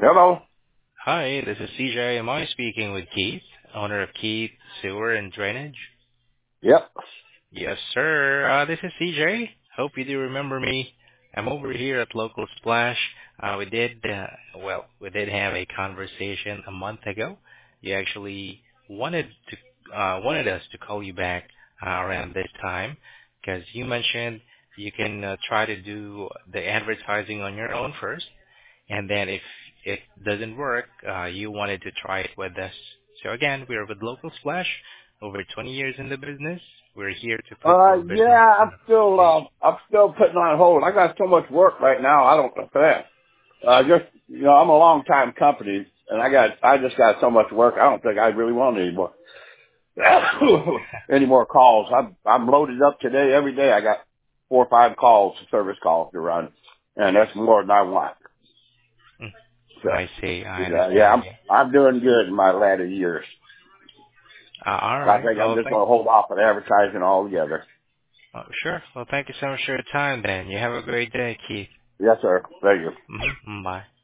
Hello. Hi, this is CJ. Am I speaking with Keith, owner of Keith Sewer and Drainage? Yep. Yes, sir. This is CJ. Hope you do remember me. I'm over here at Local Splash. We did have a conversation a month ago. You actually wanted us to call you back around this time because you mentioned you can try to do the advertising on your own first. And then if it doesn't work, you wanted to try it with us. So again, we're with Local Splash, over 20 years in the business. We're here to put your business Yeah, in I'm still putting on hold. I got so much work right now. I don't know that. I'm a long time company, and I just got so much work. I don't think I really want any more, any more calls. I'm loaded up today. Every day I got 4 or 5 calls, service calls to run, and that's more than I want. Mm, So, I see. I yeah, understand. I'm doing good in my latter years. All I right. think I'm Well, just going to hold off on advertising altogether. sure. Well, thank you so much for your time then. You have a great day, Keith. Yes, sir. Thank you. Bye.